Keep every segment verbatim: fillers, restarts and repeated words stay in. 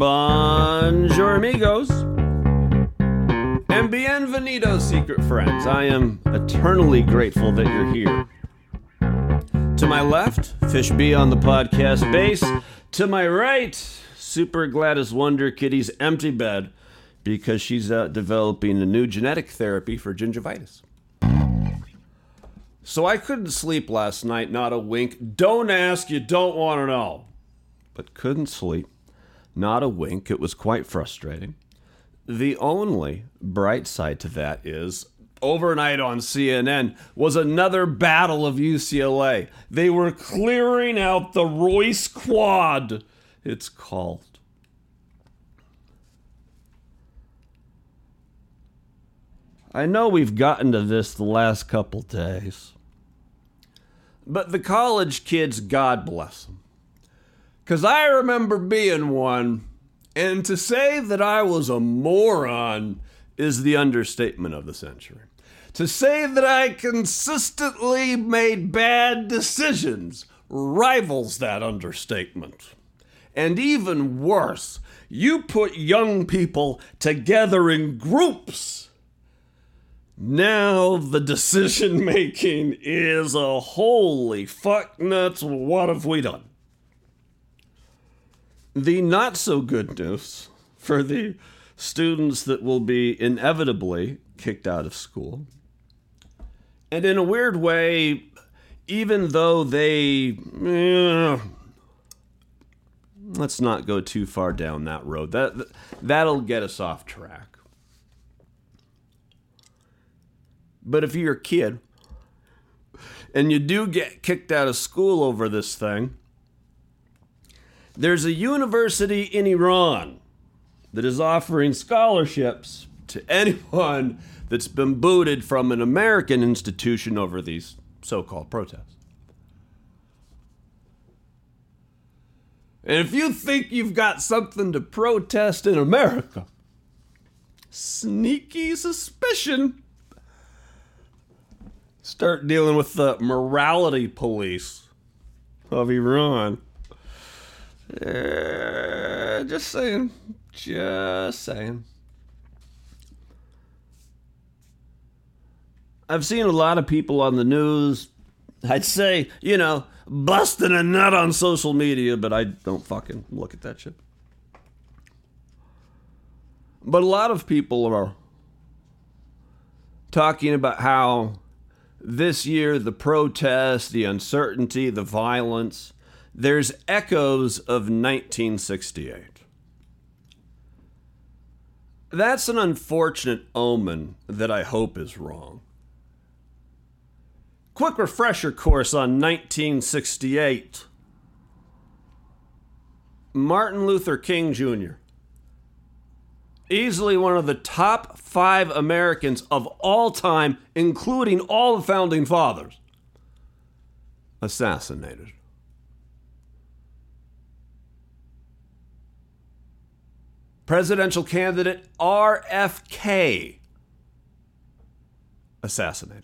Bonjour, amigos. And bienvenidos, secret friends. I am eternally grateful that you're here. To my left, Fish B on the podcast base. To my right, Super Gladys Wonder Kitty's empty bed because she's out developing a new genetic therapy for gingivitis. So I couldn't sleep last night, not a wink. Don't ask, you don't want to know. But couldn't sleep, not a wink. It was quite frustrating. The only bright side to that is, overnight on C N N was another battle of U C L A. They were clearing out the Royce Quad, it's called. I know we've gotten to this the last couple days, but the college kids, God bless them. Because I remember being one, and to say that I was a moron is the understatement of the century. To say that I consistently made bad decisions rivals that understatement. And even worse, you put young people together in groups. Now the decision making is a holy fuck nuts, what have we done? The not so good news for the students that will be inevitably kicked out of school. And in a weird way, even though they, eh, let's not go too far down that road. That, that'll get us off track. But if you're a kid and you do get kicked out of school over this thing, there's a university in Iran that is offering scholarships to anyone that's been booted from an American institution over these so-called protests. And if you think you've got something to protest in America, sneaky suspicion, start dealing with the morality police of Iran. Uh, just saying. Just saying. I've seen a lot of people on the news, I'd say, you know, busting a nut on social media, but I don't fucking look at that shit. But a lot of people are talking about how this year the protests, the uncertainty, the violence, there's echoes of nineteen sixty-eight. That's an unfortunate omen that I hope is wrong. Quick refresher course on nineteen sixty-eight. Martin Luther King Junior Easily one of the top five Americans of all time, including all the founding fathers, assassinated. Presidential candidate R F K assassinated.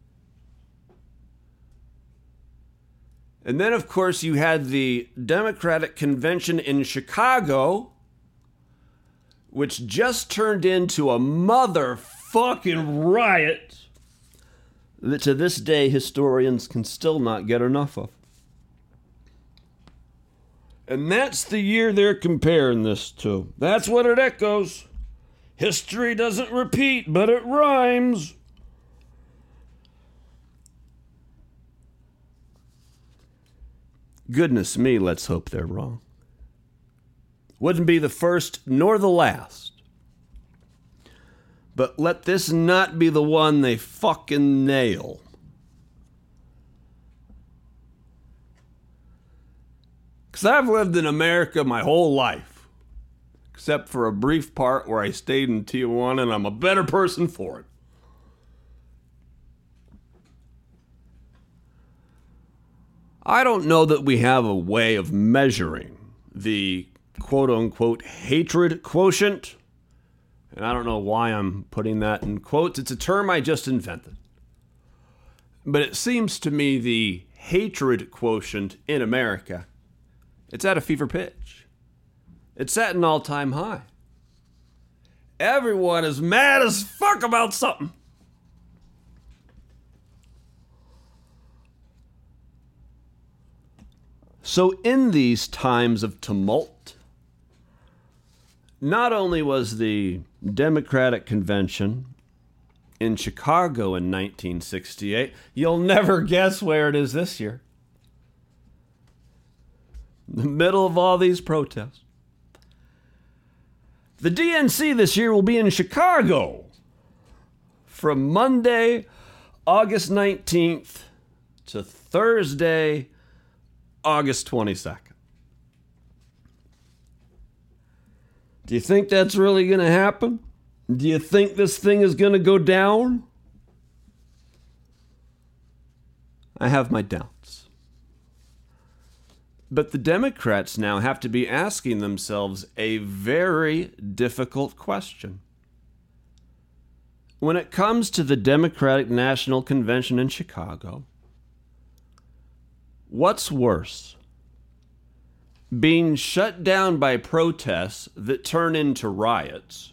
And then, of course, you had the Democratic Convention in Chicago, which just turned into a motherfucking riot that to this day historians can still not get enough of. And that's the year they're comparing this to. That's what it echoes. History doesn't repeat, but it rhymes. Goodness me, let's hope they're wrong. Wouldn't be the first nor the last. But let this not be the one they fucking nail. Because I've lived in America my whole life. Except for a brief part where I stayed in Tijuana, and I'm a better person for it. I don't know that we have a way of measuring the quote-unquote hatred quotient. And I don't know why I'm putting that in quotes. It's a term I just invented. But it seems to me the hatred quotient in America, it's at a fever pitch. It's at an all-time high. Everyone is mad as fuck about something. So in these times of tumult, not only was the Democratic Convention in Chicago in nineteen sixty-eight, you'll never guess where it is this year. In the middle of all these protests. The D N C this year will be in Chicago from Monday, August nineteenth to Thursday, August twenty-second. Do you think that's really going to happen? Do you think this thing is going to go down? I have my doubts. But the Democrats now have to be asking themselves a very difficult question. When it comes to the Democratic National Convention in Chicago, what's worse? Being shut down by protests that turn into riots,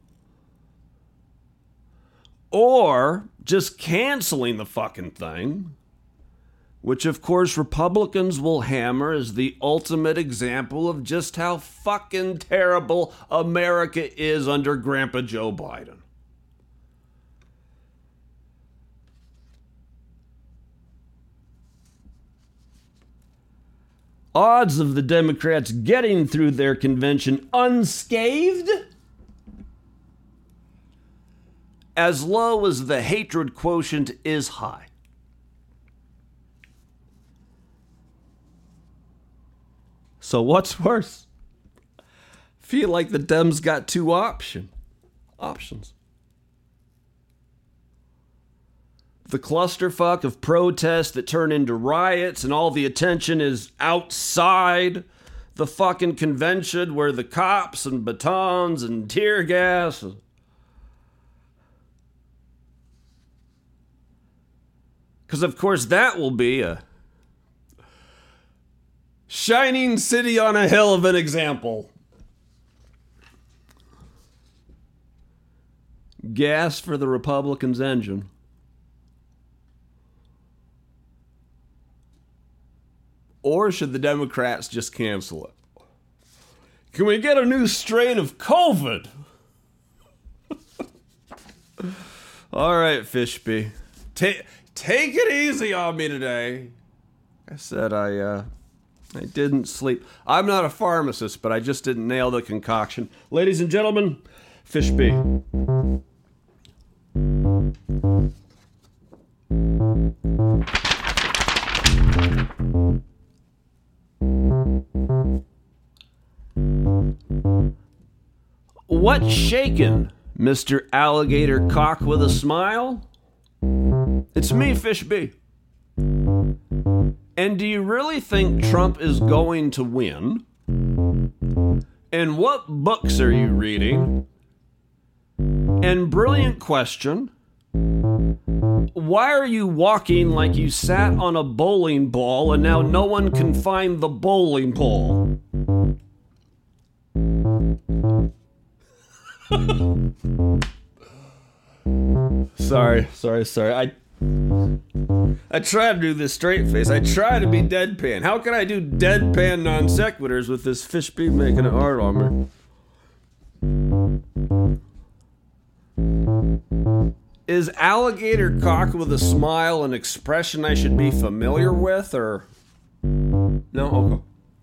or just canceling the fucking thing, which of course Republicans will hammer as the ultimate example of just how fucking terrible America is under Grandpa Joe Biden. Odds of the Democrats getting through their convention unscathed? As low as the hatred quotient is high. So what's worse? Feel like the Dems got two option options. The clusterfuck of protests that turn into riots and all the attention is outside the fucking convention where the cops and batons and tear gas. Because of course that will be a shining city on a hill of an example. Gas for the Republicans' engine. Or should the Democrats just cancel it? Can we get a new strain of COVID? All right, Fishby. Take take it easy on me today. I said I uh, I didn't sleep. I'm not a pharmacist, but I just didn't nail the concoction. Ladies and gentlemen, Fishby. What's shaking, Mister Alligator Cock with a smile? It's me, Fishby. And do you really think Trump is going to win? And what books are you reading? And brilliant question, why are you walking like you sat on a bowling ball and now no one can find the bowling ball? sorry, sorry, sorry. I I try to do this straight face. I try to be deadpan. How can I do deadpan non sequiturs with this Fishby making it hard on me? Is alligator cock with a smile an expression I should be familiar with, or no?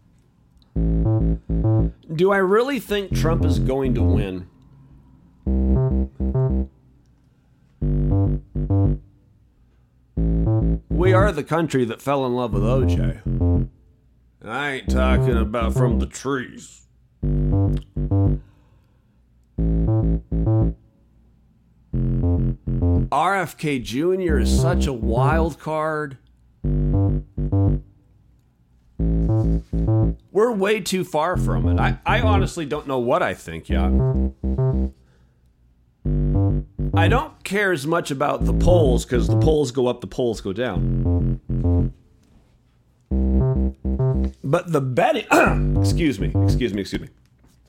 Okay. Do I really think Trump is going to win? We are the country that fell in love with O J. And I ain't talking about from the trees. R F K Junior is such a wild card. We're way too far from it. I, I honestly don't know what I think yet. I don't care as much about the polls because the polls go up, the polls go down. But the betting... excuse me, excuse me, excuse me.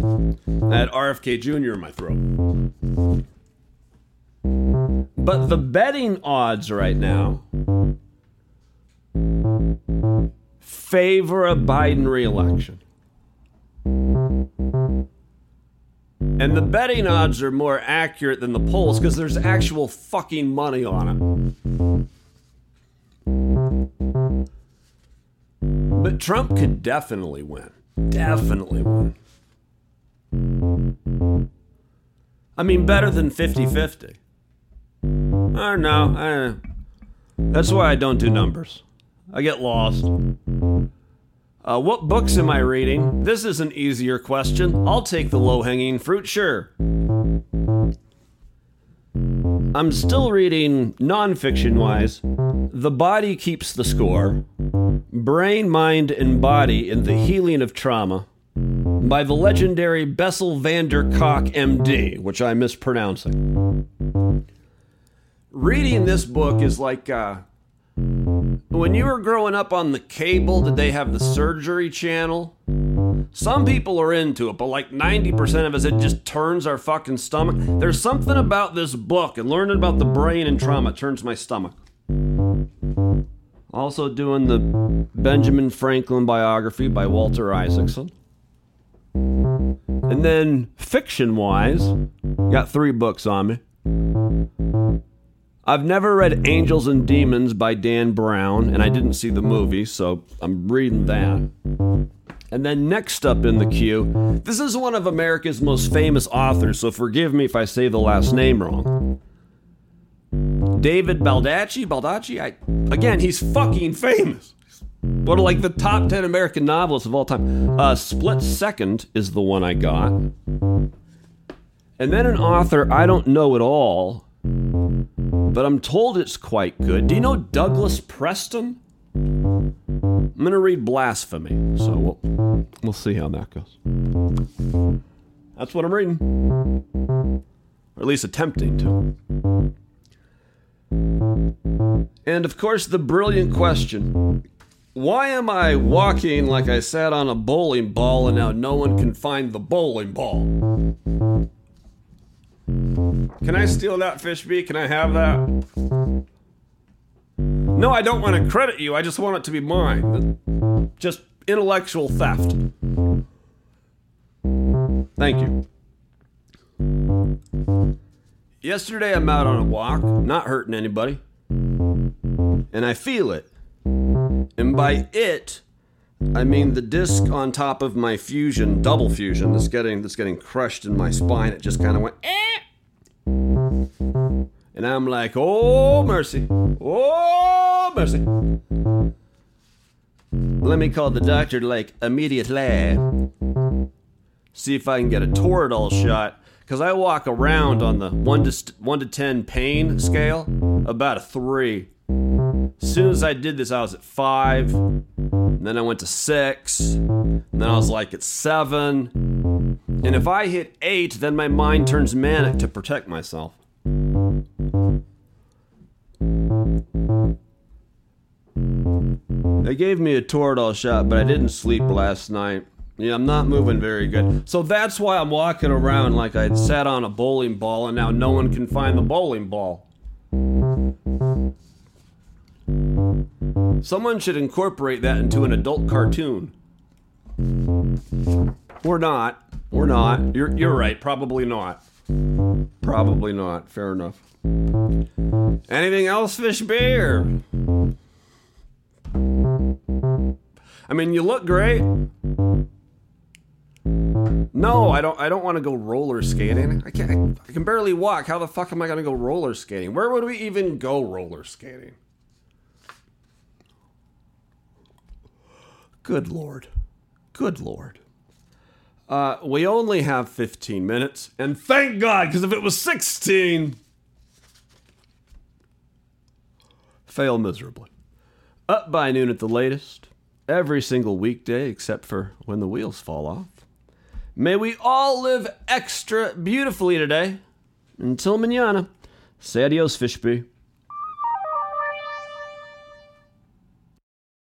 I had R F K Junior in my throat. But the betting odds right now favor a Biden re-election. And the betting odds are more accurate than the polls because there's actual fucking money on it. But Trump could definitely win. Definitely win. I mean, better than fifty-fifty. I don't know. I, that's why I don't do numbers. I get lost. Uh, what books am I reading? This is an easier question. I'll take the low-hanging fruit, sure. I'm still reading, nonfiction-wise, The Body Keeps the Score, Brain, Mind, and Body in the Healing of Trauma, by the legendary Bessel van der Kolk, M D, which I'm mispronouncing. Reading this book is like, uh, when you were growing up on the cable, did they have the surgery channel? Some people are into it, but like ninety percent of us, it just turns our fucking stomach. There's something about this book and learning about the brain and trauma turns my stomach. Also doing the Benjamin Franklin biography by Walter Isaacson. And then fiction-wise, got three books on me. I've never read Angels and Demons by Dan Brown, and I didn't see the movie, so I'm reading that. And then next up in the queue, this is one of America's most famous authors, so forgive me if I say the last name wrong. David Baldacci? Baldacci? I, again, he's fucking famous. One of like the top ten American novelists of all time. Uh, Split Second is the one I got. And then an author I don't know at all, but I'm told it's quite good. Do you know Douglas Preston? I'm going to read Blasphemy, so we'll, we'll see how that goes. That's what I'm reading. Or at least attempting to. And of course, the brilliant question. Why am I walking like I sat on a bowling ball and now no one can find the bowling ball? Can I steal that, Fishby? Can I have that? No, I don't want to credit you. I just want it to be mine. Just intellectual theft. Thank you. Yesterday I'm out on a walk, not hurting anybody. And I feel it. And by it, I mean the disc on top of my fusion, double fusion, that's getting that's getting crushed in my spine. It just kind of went, eh. And I'm like, oh, mercy. Oh, mercy. Let me call the doctor, like, immediately. See if I can get a Toradol shot. Because I walk around on the one to, one to ten pain scale, about a three. As soon as I did this, I was at five. And then I went to six. And then I was like at seven. And if I hit eight, then my mind turns manic to protect myself. They gave me a Toradol shot, but I didn't sleep last night. Yeah, I'm not moving very good. So that's why I'm walking around like I sat on a bowling ball and now no one can find the bowling ball. Someone should incorporate that into an adult cartoon. Or not. Or not. You're you're right. Probably not. Probably not. Fair enough. Anything else, Fishby? Or... I mean, you look great. No, I don't. I don't want to go roller skating. I can't. I can barely walk. How the fuck am I going to go roller skating? Where would we even go roller skating? Good Lord. Good Lord. Uh, we only have fifteen minutes, and thank God, because if it was sixteen, fail miserably. Up by noon at the latest, every single weekday except for when the wheels fall off. May we all live extra beautifully today. Until mañana. Say adios, Fishby.